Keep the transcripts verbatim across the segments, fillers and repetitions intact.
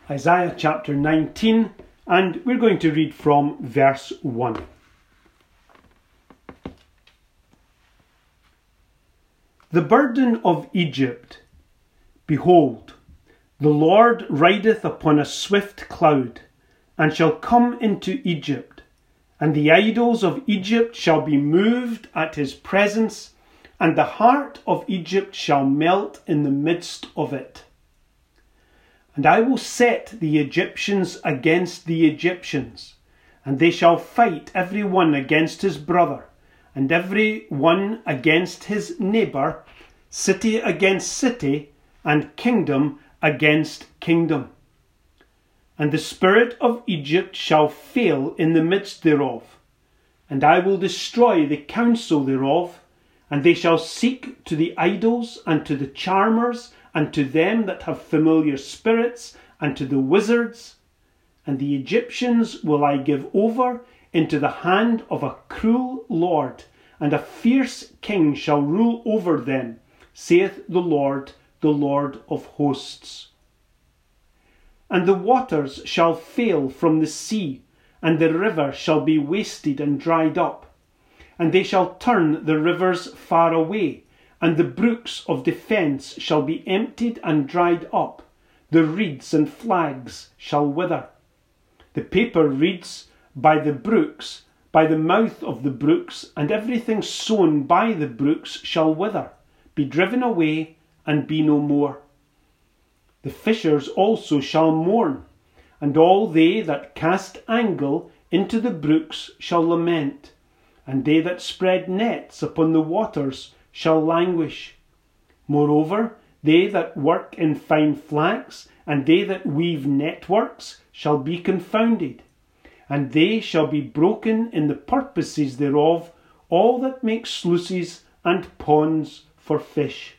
Isaiah chapter nineteen, and we're going to read from verse one. The burden of Egypt. Behold, the Lord rideth upon a swift cloud, and shall come into Egypt, and the idols of Egypt shall be moved at his presence, and the heart of Egypt shall melt in the midst of it. And I will set the Egyptians against the Egyptians, and they shall fight every one against his brother, and every one against his neighbour, city against city, and kingdom against kingdom. And the spirit of Egypt shall fail in the midst thereof, and I will destroy the counsel thereof, and they shall seek to the idols, and to the charmers, and to them that have familiar spirits, and to the wizards. And the Egyptians will I give over into the hand of a cruel lord, and a fierce king shall rule over them, saith the Lord, the Lord of hosts. And the waters shall fail from the sea, and the river shall be wasted and dried up. And they shall turn the rivers far away, and the brooks of defence shall be emptied and dried up. The reeds and flags shall wither. The paper reeds by the brooks, by the mouth of the brooks, and everything sown by the brooks shall wither, be driven away, and be no more. The fishers also shall mourn, and all they that cast angle into the brooks shall lament, and they that spread nets upon the waters shall languish. Moreover, they that work in fine flax, and they that weave networks, shall be confounded, and they shall be broken in the purposes thereof, all that make sluices and ponds for fish.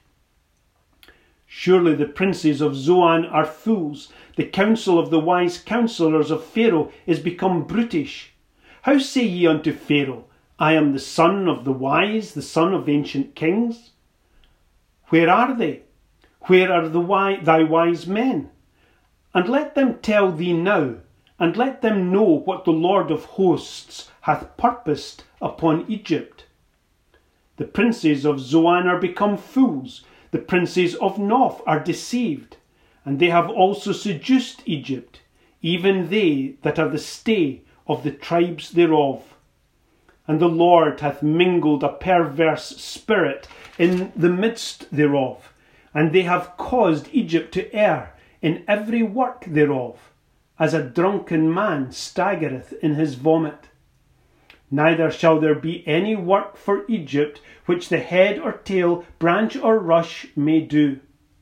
Surely the princes of Zoan are fools, the counsel of the wise counsellors of Pharaoh is become brutish. How say ye unto Pharaoh, I am the son of the wise, the son of ancient kings? Where are they? Where are the wi- thy wise men? And let them tell thee now, and let them know what the Lord of hosts hath purposed upon Egypt. The princes of Zoan are become fools, the princes of Noph are deceived, and they have also seduced Egypt, even they that are the stay of the tribes thereof. And the Lord hath mingled a perverse spirit in the midst thereof, and they have caused Egypt to err in every work thereof, as a drunken man staggereth in his vomit. Neither shall there be any work for Egypt which the head or tail, branch or rush may do.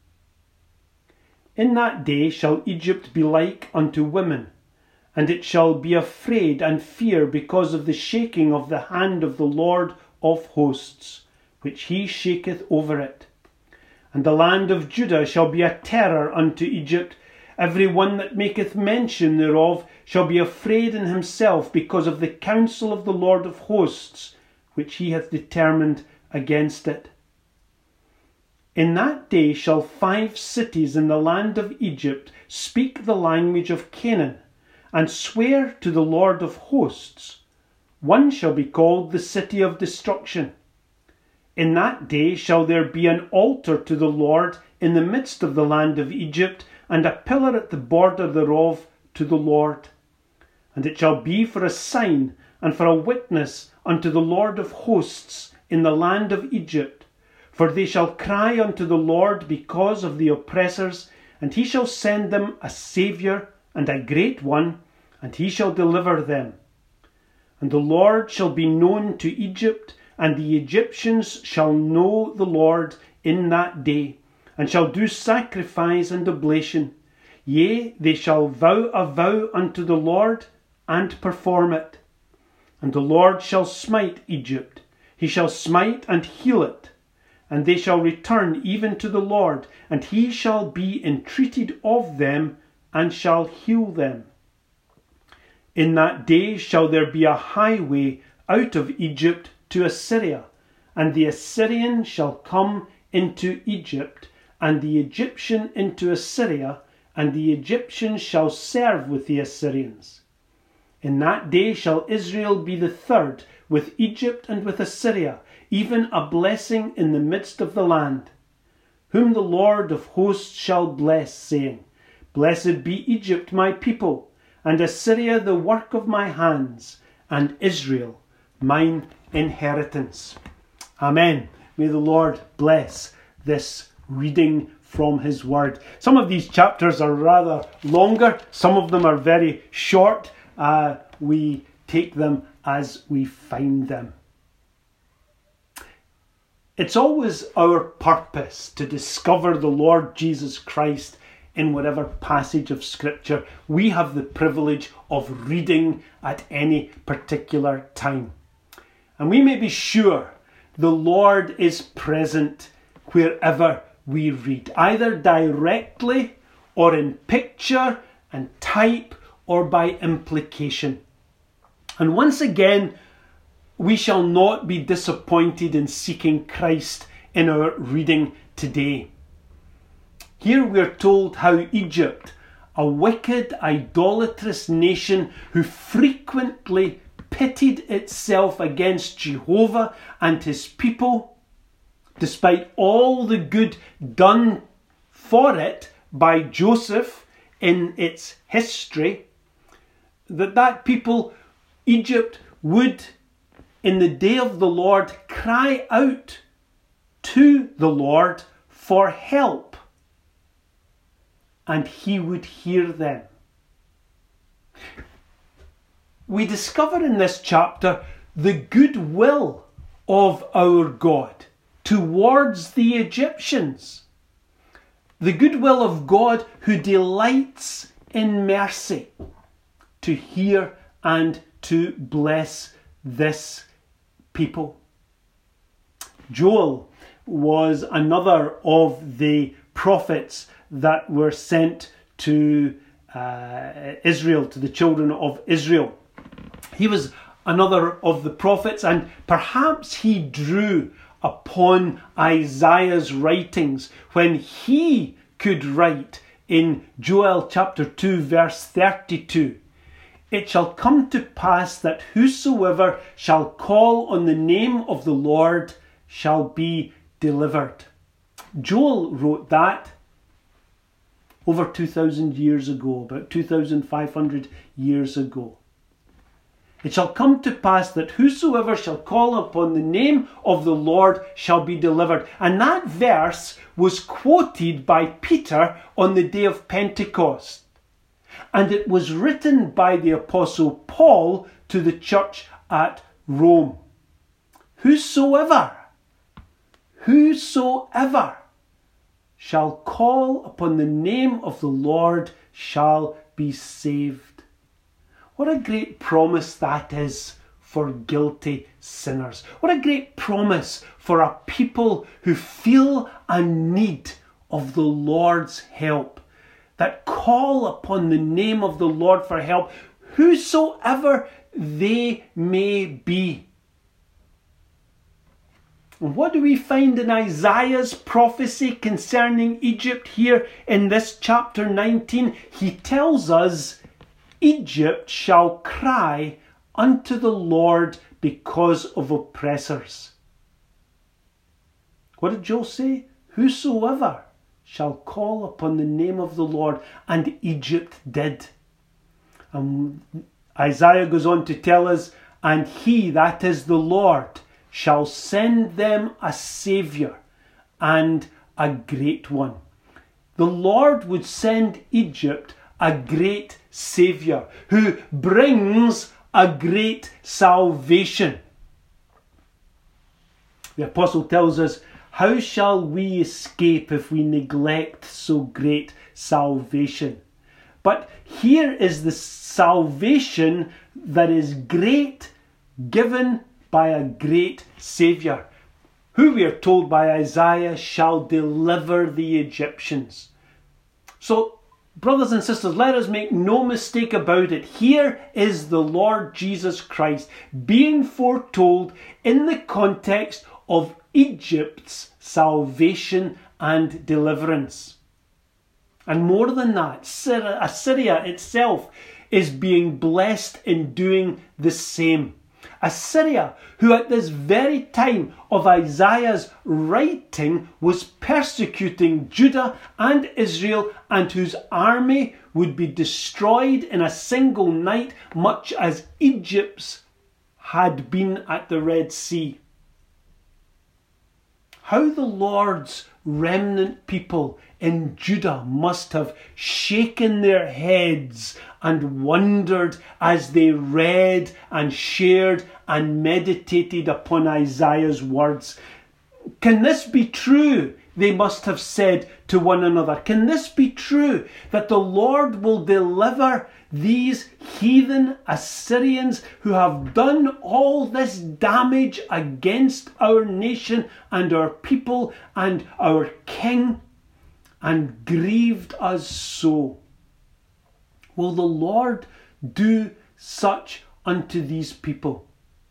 In that day shall Egypt be like unto women, and it shall be afraid and fear because of the shaking of the hand of the Lord of hosts, which he shaketh over it. And the land of Judah shall be a terror unto Egypt. Every one that maketh mention thereof shall be afraid in himself because of the counsel of the Lord of hosts, which he hath determined against it. In that day shall five cities in the land of Egypt speak the language of Canaan, and swear to the Lord of hosts. One shall be called the city of destruction. In that day shall there be an altar to the Lord in the midst of the land of Egypt, and a pillar at the border thereof to the Lord. And it shall be for a sign and for a witness unto the Lord of hosts in the land of Egypt. For they shall cry unto the Lord because of the oppressors, and he shall send them a Saviour and a great one, and he shall deliver them. And the Lord shall be known to Egypt, and the Egyptians shall know the Lord in that day, and shall do sacrifice and oblation. Yea, they shall vow a vow unto the Lord, and perform it. And the Lord shall smite Egypt, he shall smite and heal it, and they shall return even to the Lord, and he shall be entreated of them, and shall heal them. In that day shall there be a highway out of Egypt to Assyria, and the Assyrian shall come into Egypt, and the Egyptian into Assyria, and the Egyptians shall serve with the Assyrians. In that day shall Israel be the third, with Egypt and with Assyria, even a blessing in the midst of the land, whom the Lord of hosts shall bless, saying, Blessed be Egypt my people, and Assyria the work of my hands, and Israel mine inheritance. Amen. May the Lord bless this reading from his word. Some of these chapters are rather longer, some of them are very short. Uh, we take them as we find them. It's always our purpose to discover the Lord Jesus Christ in whatever passage of Scripture we have the privilege of reading at any particular time. And we may be sure the Lord is present wherever we read, either directly or in picture and type or by implication. And once again, we shall not be disappointed in seeking Christ in our reading today. Here we are told how Egypt, a wicked, idolatrous nation who frequently pitted itself against Jehovah and his people, despite all the good done for it by Joseph in its history, that that people, Egypt, would in the day of the Lord cry out to the Lord for help, and he would hear them. We discover in this chapter the goodwill of our God towards the Egyptians. The goodwill of God who delights in mercy to hear and to bless this people. Joel was another of the prophets that were sent to uh, Israel, to the children of Israel. He was another of the prophets, and perhaps he drew upon Isaiah's writings when he could write in Joel chapter two verse thirty-two, It shall come to pass that whosoever shall call on the name of the Lord shall be delivered. Joel wrote that over two thousand years ago, about two thousand five hundred years ago. It shall come to pass that whosoever shall call upon the name of the Lord shall be delivered. And that verse was quoted by Peter on the day of Pentecost. And it was written by the Apostle Paul to the church at Rome. Whosoever, whosoever shall call upon the name of the Lord shall be saved. What a great promise that is for guilty sinners. What a great promise for a people who feel a need of the Lord's help, that call upon the name of the Lord for help, whosoever they may be. And what do we find in Isaiah's prophecy concerning Egypt here in this chapter nineteen? He tells us, Egypt shall cry unto the Lord because of oppressors. What did Joel say? Whosoever shall call upon the name of the Lord. And Egypt did. And Isaiah goes on to tell us, and he, that is the Lord, shall send them a saviour, and a great one. The Lord would send Egypt a great saviour who brings a great salvation. The apostle tells us, how shall we escape if we neglect so great salvation? But here is the salvation that is great, given by a great saviour, who we are told by Isaiah shall deliver the Egyptians. So, brothers and sisters, let us make no mistake about it. Here is the Lord Jesus Christ being foretold in the context of Egypt's salvation and deliverance. And more than that, Assyria itself is being blessed in doing the same. Assyria, who at this very time of Isaiah's writing was persecuting Judah and Israel, and whose army would be destroyed in a single night, much as Egypt's had been at the Red Sea. How the Lord's remnant people in Judah must have shaken their heads and wondered as they read and shared and meditated upon Isaiah's words. Can this be true? They must have said to one another. Can this be true, that the Lord will deliver these heathen Assyrians who have done all this damage against our nation and our people and our king, and grieved us so? Will the Lord do such unto these people?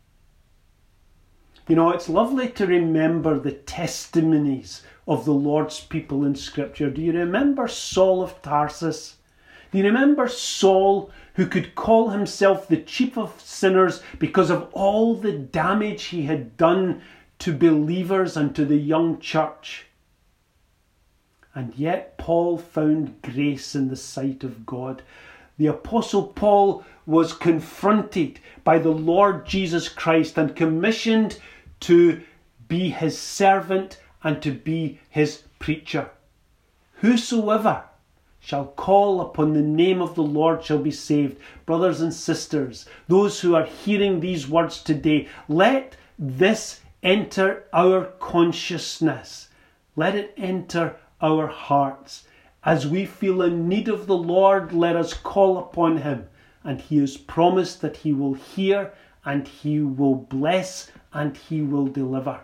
You know, it's lovely to remember the testimonies of the Lord's people in Scripture. Do you remember Saul of Tarsus? Do you remember Saul, who could call himself the chief of sinners because of all the damage he had done to believers and to the young church? And yet Paul found grace in the sight of God. The Apostle Paul was confronted by the Lord Jesus Christ and commissioned to be his servant and to be his preacher. Whosoever shall call upon the name of the Lord shall be saved. Brothers and sisters, those who are hearing these words today, let this enter our consciousness. Let it enter our hearts. As we feel in need of the Lord, let us call upon him. And he has promised that he will hear and he will bless and he will deliver.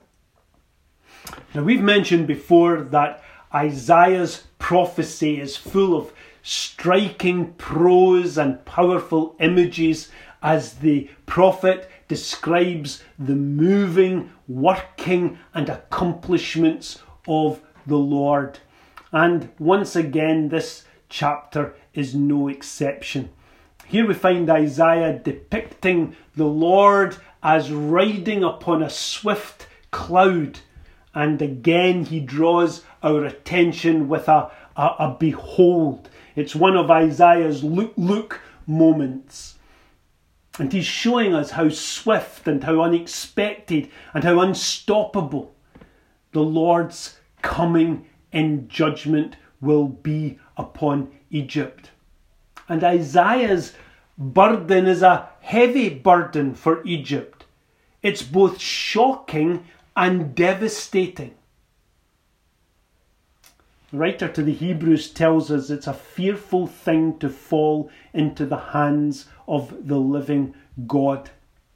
Now, we've mentioned before that Isaiah's prophecy is full of striking prose and powerful images as the prophet describes the moving, working and accomplishments of the Lord. And once again, this chapter is no exception. Here we find Isaiah depicting the Lord as riding upon a swift cloud. And again, he draws our attention with a, a, a behold. It's one of Isaiah's look, look moments. And he's showing us how swift and how unexpected and how unstoppable the Lord's coming in judgment will be upon Egypt. And Isaiah's burden is a heavy burden for Egypt. It's both shocking and devastating. The writer to the Hebrews tells us it's a fearful thing to fall into the hands of the living God.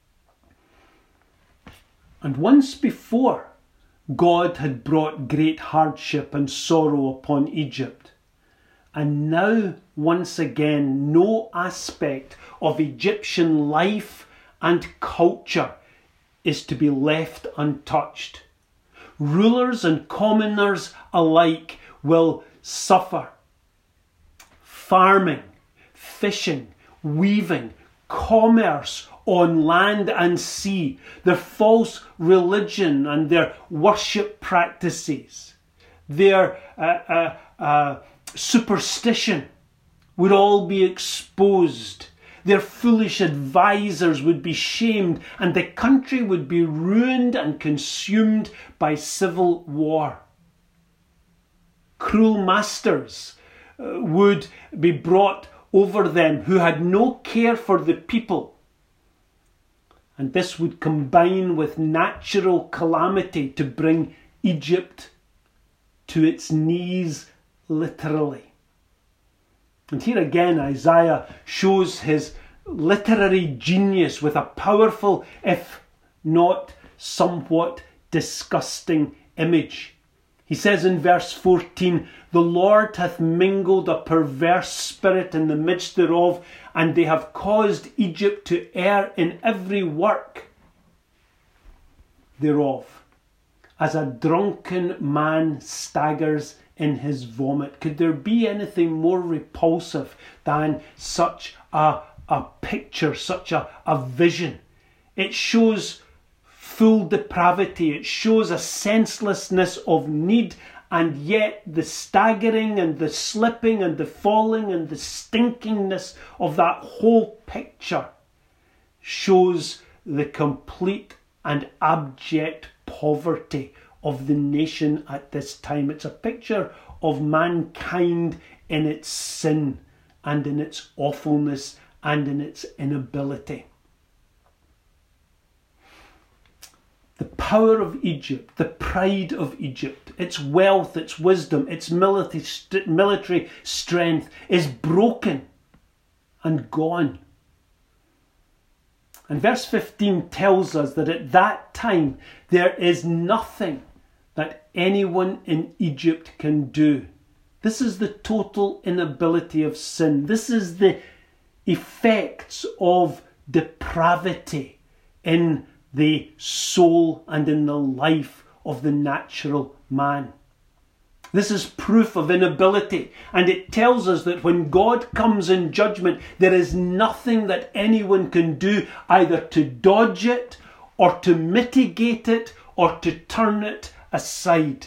And once before, God had brought great hardship and sorrow upon Egypt. And now, once again, no aspect of Egyptian life and culture is to be left untouched. Rulers and commoners alike will suffer. Farming, fishing, weaving, commerce on land and sea, their false religion and their worship practices, their uh, uh, uh, superstition would all be exposed. Their foolish advisors would be shamed, and the country would be ruined and consumed by civil war. Cruel masters uh, would be brought over them who had no care for the people. And this would combine with natural calamity to bring Egypt to its knees, literally. And here again, Isaiah shows his literary genius with a powerful, if not somewhat disgusting image. He says in verse fourteen, "The Lord hath mingled a perverse spirit in the midst thereof, and they have caused Egypt to err in every work thereof, as a drunken man staggers in his vomit. Could there be anything more repulsive than such a, a picture, such a, a vision? It shows full depravity. It shows a senselessness of need, and yet the staggering and the slipping and the falling and the stinkingness of that whole picture shows the complete and abject poverty of the nation at this time. It's a picture of mankind in its sin and in its awfulness and in its inability. The power of Egypt, the pride of Egypt, its wealth, its wisdom, its military, military strength is broken and gone. And verse fifteen tells us that at that time there is nothing that anyone in Egypt can do. This is the total inability of sin. This is the effects of depravity in the soul and in the life of the natural man. This is proof of inability, and it tells us that when God comes in judgment, there is nothing that anyone can do either to dodge it or to mitigate it or to turn it aside.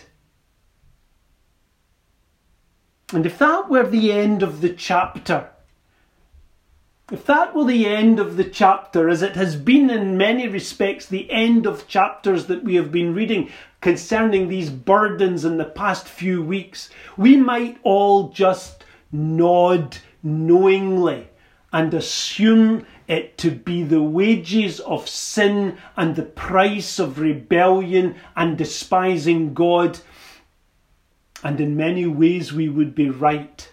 And if that were the end of the chapter, if that were the end of the chapter, as it has been in many respects the end of chapters that we have been reading concerning these burdens in the past few weeks, we might all just nod knowingly and assume it to be the wages of sin and the price of rebellion and despising God. And in many ways we would be right.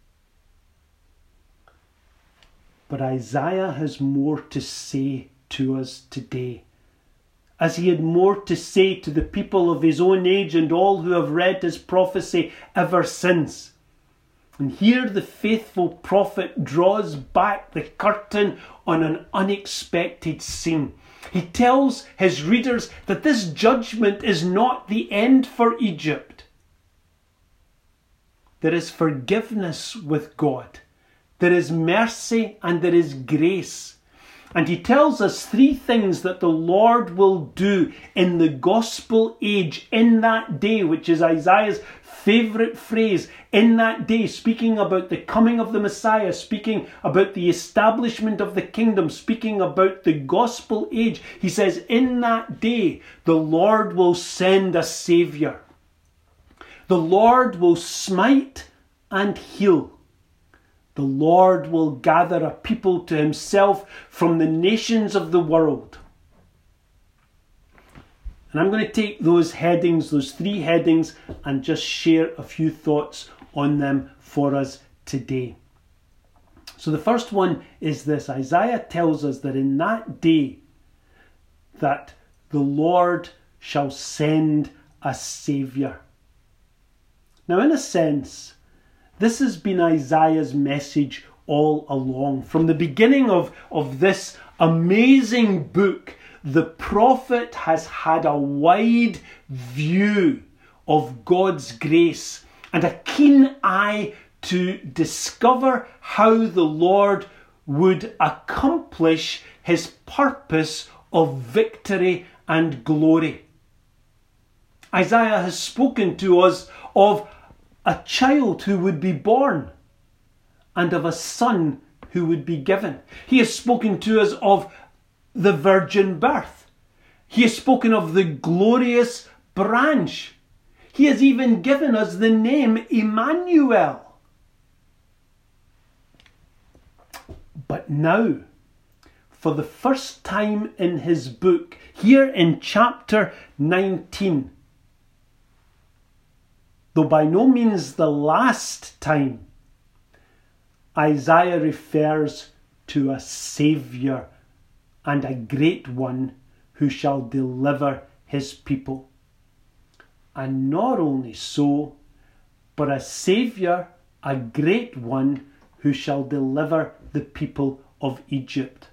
But Isaiah has more to say to us today, as he had more to say to the people of his own age and all who have read his prophecy ever since. And here the faithful prophet draws back the curtain on an unexpected scene. He tells his readers that this judgment is not the end for Egypt. There is forgiveness with God. There is mercy and there is grace. And he tells us three things that the Lord will do in the gospel age, in that day, which is Isaiah's favourite phrase, in that day, speaking about the coming of the Messiah, speaking about the establishment of the kingdom, speaking about the gospel age. He says, in that day, the Lord will send a Saviour. The Lord will smite and heal. The Lord will gather a people to himself from the nations of the world. And I'm going to take those headings, those three headings, and just share a few thoughts on them for us today. So the first one is this. Isaiah tells us that in that day that the Lord shall send a Saviour. Now, in a sense, this has been Isaiah's message all along. From the beginning of, of this amazing book, the prophet has had a wide view of God's grace and a keen eye to discover how the Lord would accomplish his purpose of victory and glory. Isaiah has spoken to us of a child who would be born and of a son who would be given. He has spoken to us of the virgin birth. He has spoken of the glorious branch. He has even given us the name Emmanuel. But now, for the first time in his book, here in chapter nineteen, though by no means the last time, Isaiah refers to a Saviour and a great one who shall deliver his people. And not only so, but a Saviour, a great one who shall deliver the people of Egypt.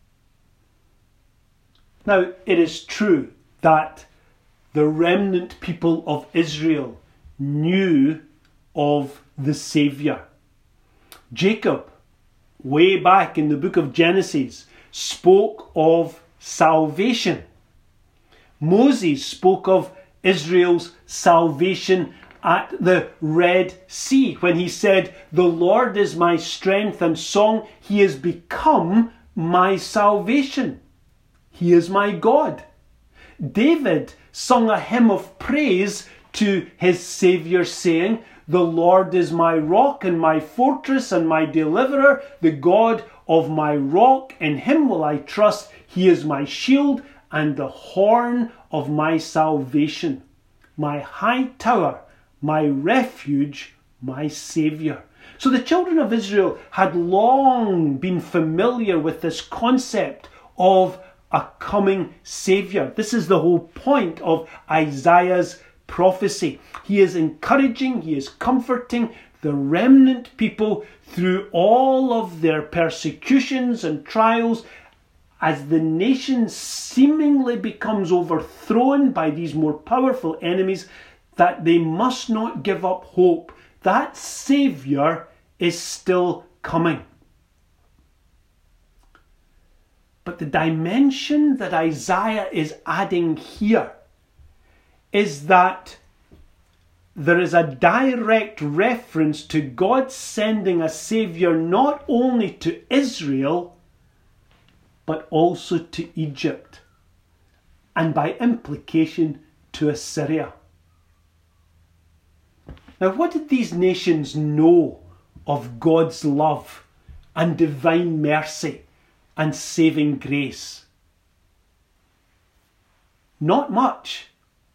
Now, it is true that the remnant people of Israel knew of the Saviour. Jacob, way back in the book of Genesis, spoke of salvation. Moses spoke of Israel's salvation at the Red Sea when he said, "The Lord is my strength and song. He has become my salvation. He is my God." David sung a hymn of praise to his Saviour, saying, "The Lord is my rock and my fortress and my deliverer, the God of my rock. In him will I trust. He is my shield and the horn of my salvation, my high tower, my refuge, my Saviour." So the children of Israel had long been familiar with this concept of a coming Saviour. This is the whole point of Isaiah's prophecy. He is encouraging, he is comforting the remnant people through all of their persecutions and trials as the nation seemingly becomes overthrown by these more powerful enemies, that they must not give up hope. That Saviour is still coming. But the dimension that Isaiah is adding here is that there is a direct reference to God sending a Saviour not only to Israel, but also to Egypt, and by implication to Assyria. Now, what did these nations know of God's love and divine mercy and saving grace? Not much.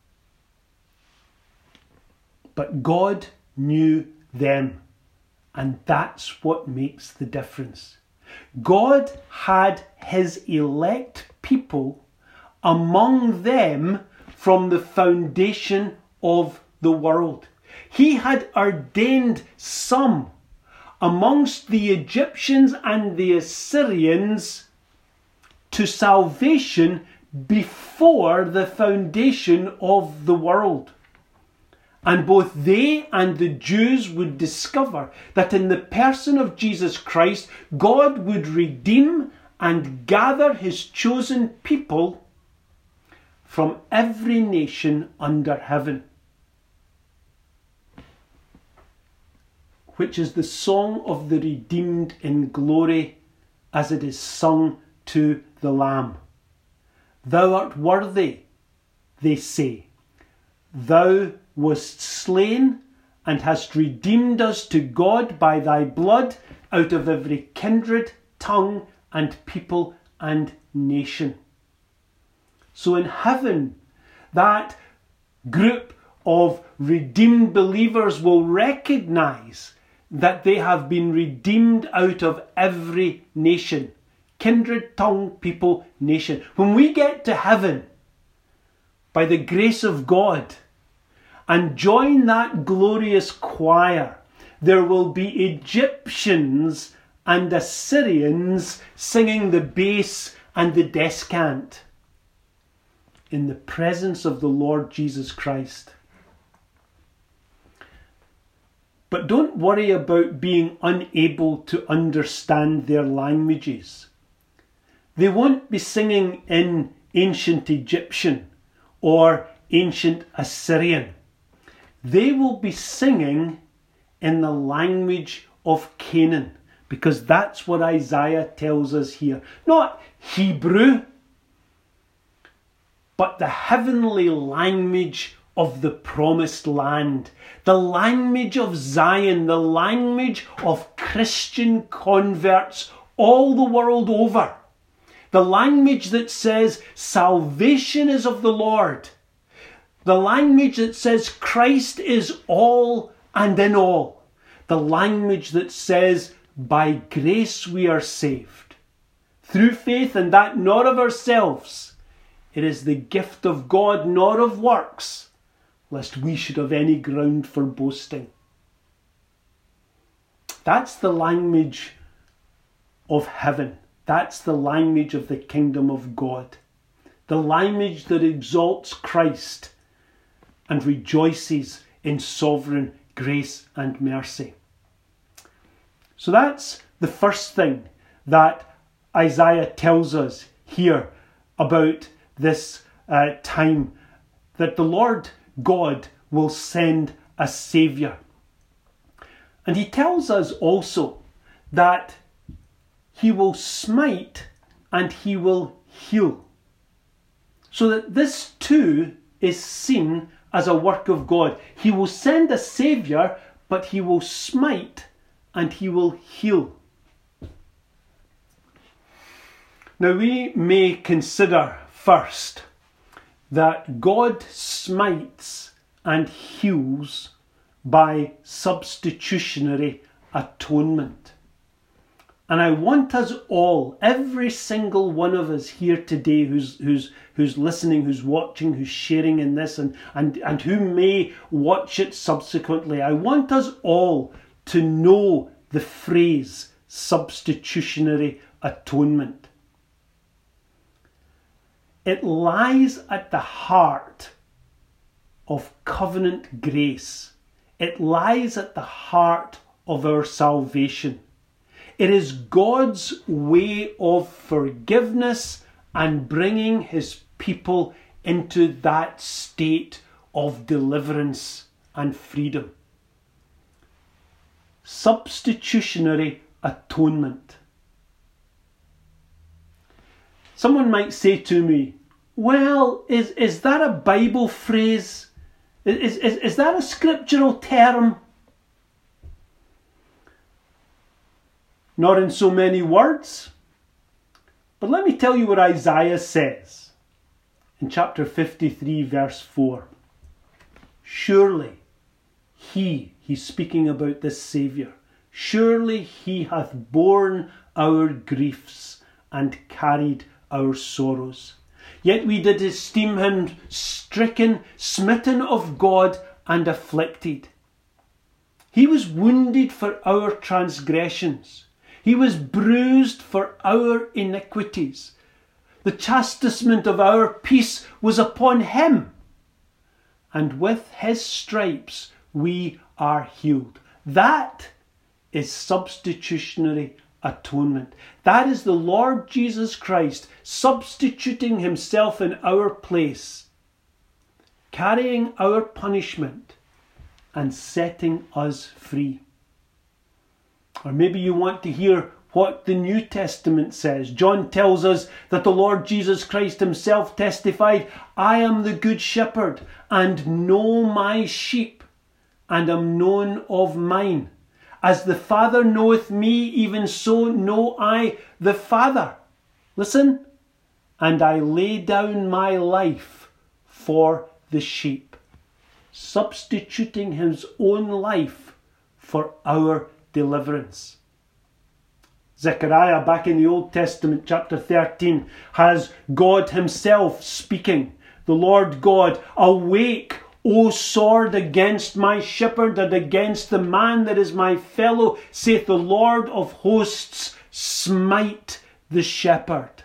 But God knew them, and that's what makes the difference. God had his elect people among them from the foundation of the world. He had ordained some amongst the Egyptians and the Assyrians to salvation before the foundation of the world. And both they and the Jews would discover that in the person of Jesus Christ, God would redeem and gather his chosen people from every nation under heaven. Which is the song of the redeemed in glory as it is sung to the Lamb. Thou art worthy, they say. Thou wast slain and hast redeemed us to God by thy blood out of every kindred, tongue and people and nation. So in heaven, that group of redeemed believers will recognize that they have been redeemed out of every nation. Kindred, tongue, people, nation. When we get to heaven, by the grace of God, and join that glorious choir, there will be Egyptians and Assyrians singing the bass and the descant in the presence of the Lord Jesus Christ. But don't worry about being unable to understand their languages. They won't be singing in ancient Egyptian or ancient Assyrian. They will be singing in the language of Canaan, because that's what Isaiah tells us here. Not Hebrew, but the heavenly language of the promised land. The language of Zion, the language of Christian converts all the world over. The language that says salvation is of the Lord. The language that says Christ is all and in all. The language that says by grace we are saved. Through faith, and that not of ourselves. It is the gift of God, not of works, lest we should have any ground for boasting. That's the language of heaven. That's the language of the kingdom of God. The language that exalts Christ and rejoices in sovereign grace and mercy. So that's the first thing that Isaiah tells us here about this uh, time, that the Lord God will send a Saviour. And he tells us also that he will smite and he will heal. So that this too is seen as a work of God. He will send a Saviour, but he will smite and he will heal. Now we may consider first that God smites and heals by substitutionary atonement. And I want us all, every single one of us here today who's who's who's listening, who's watching, who's sharing in this, and, and, and who may watch it subsequently, I want us all to know the phrase substitutionary atonement. It lies at the heart of covenant grace. It lies at the heart of our salvation. It is God's way of forgiveness and bringing his people into that state of deliverance and freedom. Substitutionary atonement. Someone might say to me, well, is, is that a Bible phrase? Is, is, is that a scriptural term? Not in so many words. But let me tell you what Isaiah says in chapter fifty-three, verse four. Surely he, he's speaking about this Saviour, surely he hath borne our griefs and carried our sorrows. Yet we did esteem him stricken, smitten of God, and afflicted. He was wounded for our transgressions. He was bruised for our iniquities. The chastisement of our peace was upon him, and with his stripes we are healed. That is substitutionary atonement. That is the Lord Jesus Christ substituting himself in our place, carrying our punishment and setting us free. Or maybe you want to hear what the New Testament says. John tells us that the Lord Jesus Christ himself testified, I am the good shepherd and know my sheep and am known of mine. As the Father knoweth me, even so know I the Father. Listen. And I lay down my life for the sheep. Substituting his own life for our deliverance. Zechariah, back in the Old Testament, chapter thirteen, has God himself speaking. The Lord God, awake, O sword, against my shepherd and against the man that is my fellow, saith the Lord of hosts, smite the shepherd.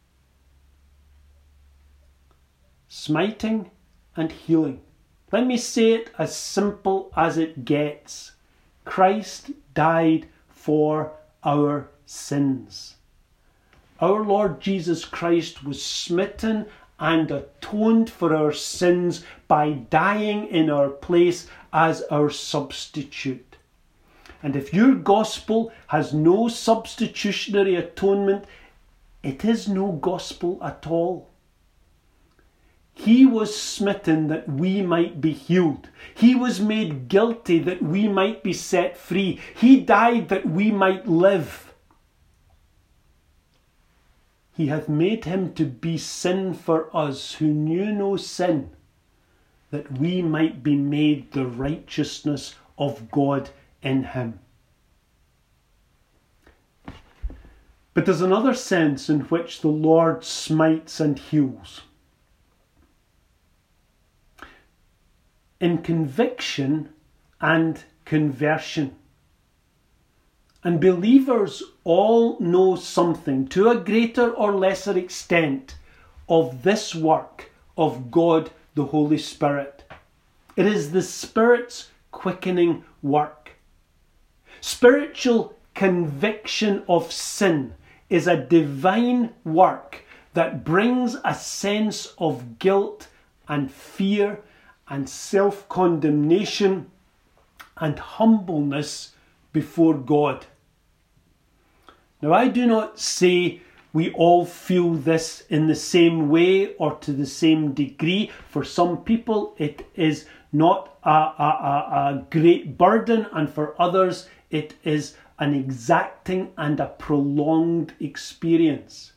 Smiting and healing. Let me say it as simple as it gets. Christ died for our sins. Our Lord Jesus Christ was smitten and atoned for our sins by dying in our place as our substitute. And if your gospel has no substitutionary atonement, it is no gospel at all. He was smitten that we might be healed. He was made guilty that we might be set free. He died that we might live. He hath made him to be sin for us who knew no sin, that we might be made the righteousness of God in him. But there's another sense in which the Lord smites and heals. In conviction and conversion. And believers all know something, to a greater or lesser extent, of this work of God the Holy Spirit. It is the Spirit's quickening work. Spiritual conviction of sin is a divine work that brings a sense of guilt and fear and self-condemnation and humbleness before God. Now, I do not say we all feel this in the same way or to the same degree. For some people, it is not a, a, a, a great burden, and for others, it is an exacting and a prolonged experience.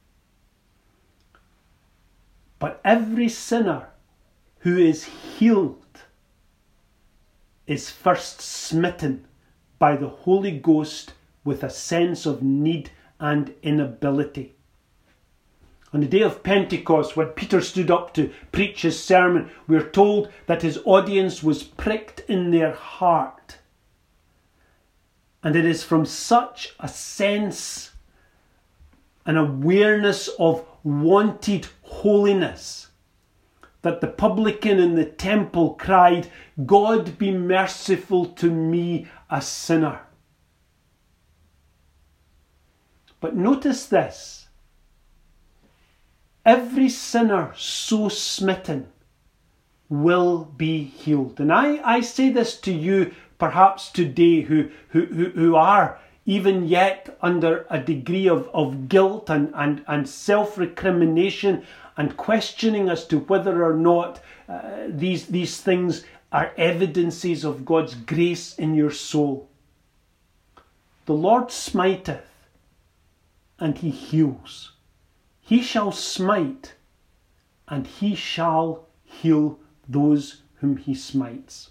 But every sinner who is healed is first smitten by the Holy Ghost with a sense of need and inability. On the day of Pentecost, when Peter stood up to preach his sermon, we are told that his audience was pricked in their heart. And it is from such a sense, an awareness of wanted holiness, that the publican in the temple cried, "God be merciful to me, a sinner." But notice this: every sinner so smitten will be healed. And I, I say this to you perhaps today who, who, who, who are even yet under a degree of, of guilt and, and, and self-recrimination and questioning as to whether or not uh, these, these things are evidences of God's grace in your soul. The Lord smiteth, and he heals. He shall smite, and he shall heal those whom he smites.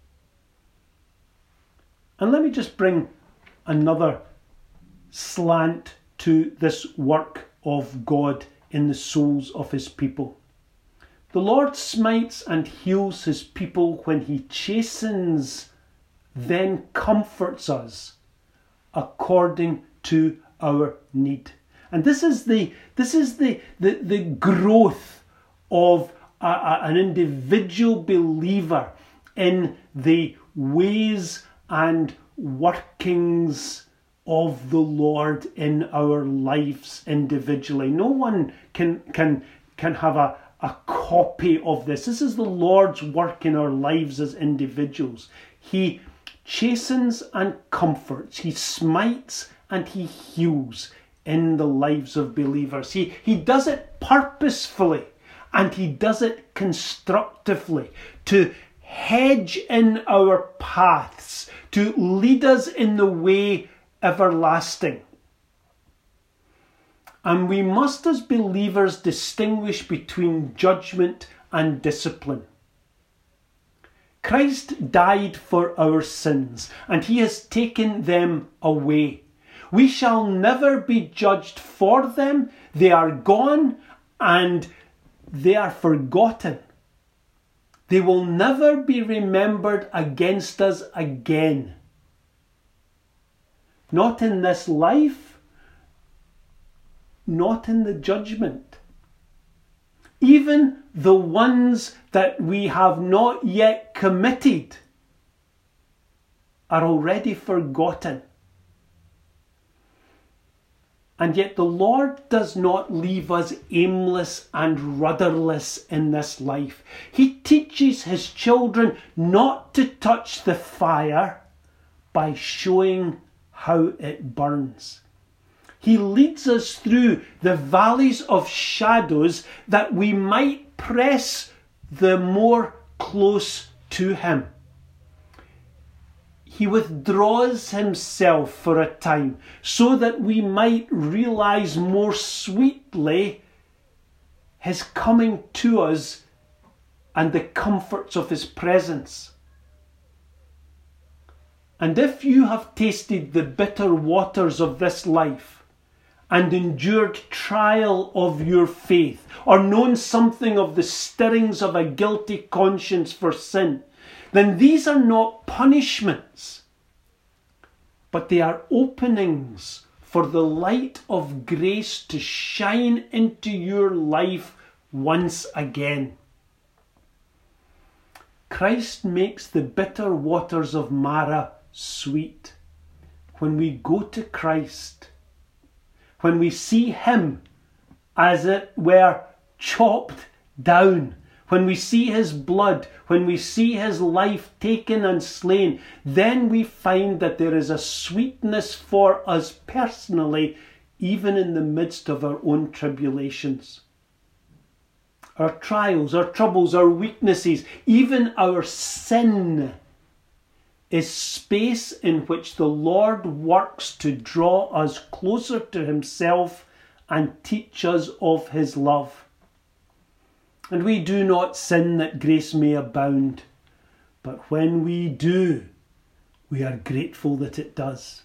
And let me just bring another slant to this work of God in the souls of his people. The Lord smites and heals his people when he chastens, then comforts us according to our need. And this is the this is the the, the growth of a, a, an individual believer in the ways and workings of the Lord in our lives individually. No one can can can have a, a copy of this. This is the Lord's work in our lives as individuals. He chastens and comforts. He smites and he heals in the lives of believers. He, he does it purposefully and he does it constructively to hedge in our paths, to lead us in the way everlasting. And we must as believers distinguish between judgment and discipline. Christ died for our sins and he has taken them away. We shall never be judged for them. They are gone and they are forgotten. They will never be remembered against us again. Not in this life, not in the judgment. Even the ones that we have not yet committed are already forgotten. And yet the Lord does not leave us aimless and rudderless in this life. He teaches his children not to touch the fire by showing how it burns. He leads us through the valleys of shadows that we might press the more close to him. He withdraws himself for a time so that we might realize more sweetly his coming to us and the comforts of his presence. And if you have tasted the bitter waters of this life and endured trial of your faith, or known something of the stirrings of a guilty conscience for sin, then these are not punishments, but they are openings for the light of grace to shine into your life once again. Christ makes the bitter waters of Marah sweet. When we go to Christ, when we see him, as it were, chopped down, when we see his blood, when we see his life taken and slain, then we find that there is a sweetness for us personally, even in the midst of our own tribulations. Our trials, our troubles, our weaknesses, even our sin is space in which the Lord works to draw us closer to himself and teach us of his love. And we do not sin that grace may abound, but when we do, we are grateful that it does.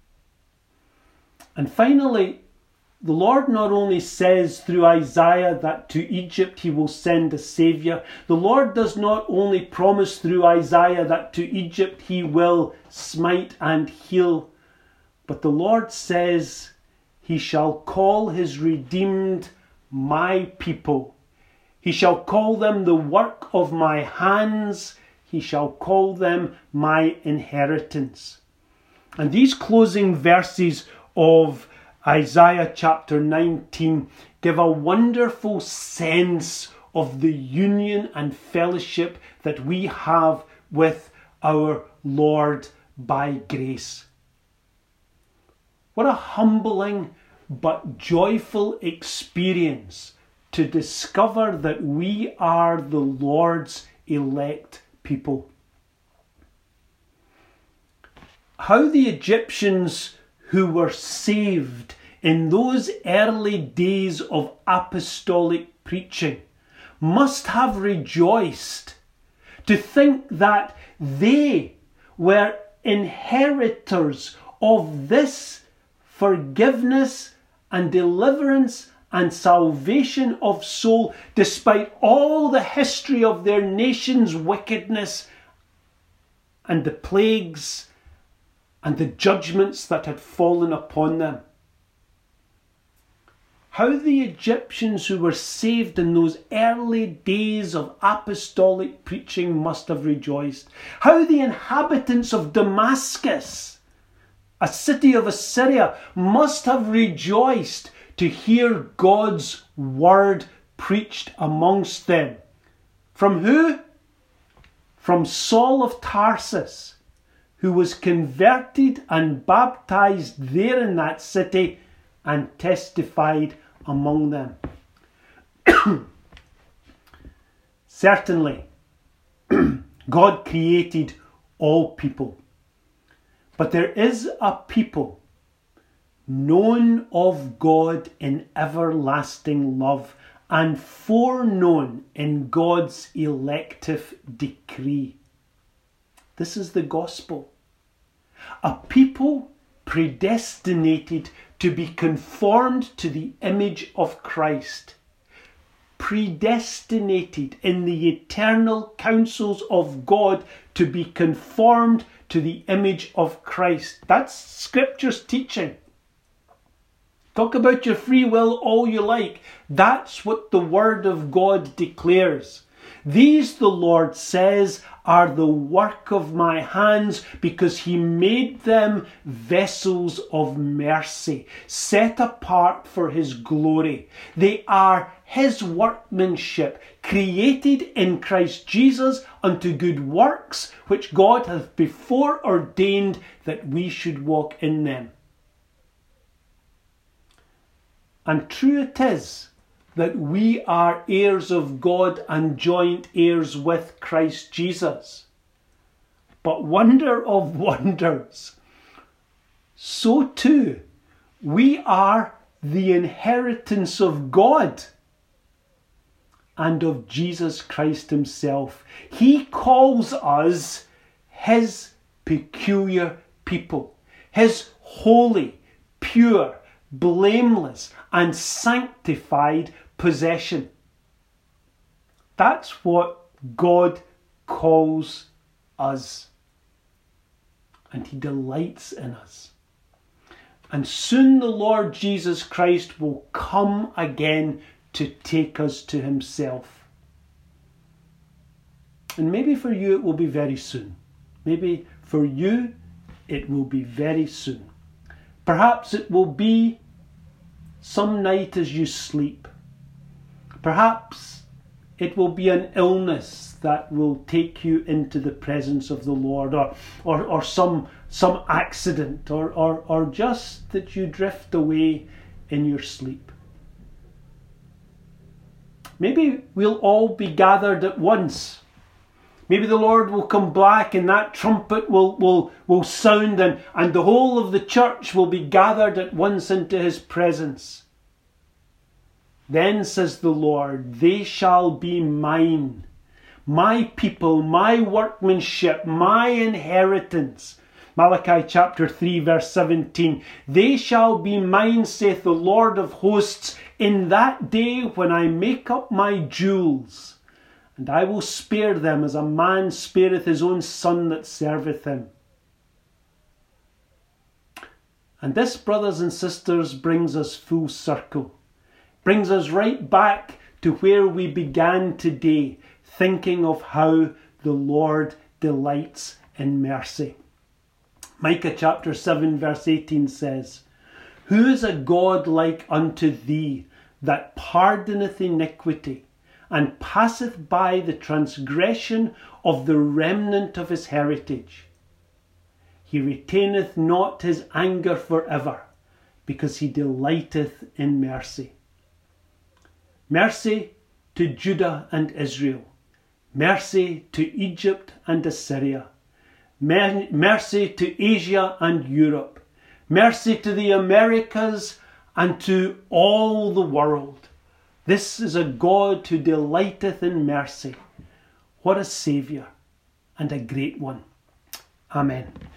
And finally, the Lord not only says through Isaiah that to Egypt he will send a saviour, the Lord does not only promise through Isaiah that to Egypt he will smite and heal, but the Lord says he shall call his redeemed my people. He shall call them the work of my hands. He shall call them my inheritance. And these closing verses of Isaiah chapter nineteen give a wonderful sense of the union and fellowship that we have with our Lord by grace. What a humbling but joyful experience to discover that we are the Lord's elect people. How the Egyptians who were saved in those early days of apostolic preaching must have rejoiced to think that they were inheritors of this forgiveness and deliverance and salvation of soul, despite all the history of their nation's wickedness and the plagues and the judgments that had fallen upon them. How the Egyptians who were saved in those early days of apostolic preaching must have rejoiced. How the inhabitants of Damascus, a city of Assyria, must have rejoiced to hear God's word preached amongst them. From who? From Saul of Tarsus, who was converted and baptized there in that city and testified among them. Certainly, God created all people. But there is a people known of God in everlasting love and foreknown in God's elective decree. This is the gospel. A people predestinated to be conformed to the image of Christ. Predestinated in the eternal counsels of God to be conformed to the image of Christ. That's Scripture's teaching. Talk about your free will all you like. That's what the Word of God declares. These, the Lord says, are the work of my hands, because he made them vessels of mercy, set apart for his glory. They are his workmanship, created in Christ Jesus unto good works, which God hath before ordained that we should walk in them. And true it is that we are heirs of God and joint heirs with Christ Jesus. But wonder of wonders, so too we are the inheritance of God and of Jesus Christ himself. He calls us his peculiar people, his holy, pure, blameless and sanctified possession. That's what God calls us. And he delights in us. And soon the Lord Jesus Christ will come again to take us to himself. And maybe for you it will be very soon. Maybe for you it will be very soon. Perhaps it will be some night as you sleep. Perhaps it will be an illness that will take you into the presence of the Lord, or or, or some some accident, or, or, or just that you drift away in your sleep. Maybe we'll all be gathered at once. Maybe the Lord will come back and that trumpet will, will, will sound, and, and the whole of the church will be gathered at once into his presence. Then, says the Lord, they shall be mine, my people, my workmanship, my inheritance. Malachi chapter three verse seventeen. They shall be mine, saith the Lord of hosts, in that day when I make up my jewels. And I will spare them as a man spareth his own son that serveth him. And this, brothers and sisters, brings us full circle. Brings us right back to where we began today, thinking of how the Lord delights in mercy. Micah chapter seven verse eighteen says, Who is a God like unto thee, that pardoneth iniquity, and passeth by the transgression of the remnant of his heritage? He retaineth not his anger for ever, because he delighteth in mercy. Mercy to Judah and Israel. Mercy to Egypt and Assyria. Mercy to Asia and Europe. Mercy to the Americas and to all the world. This is a God who delighteth in mercy. What a Saviour, and a great one. Amen.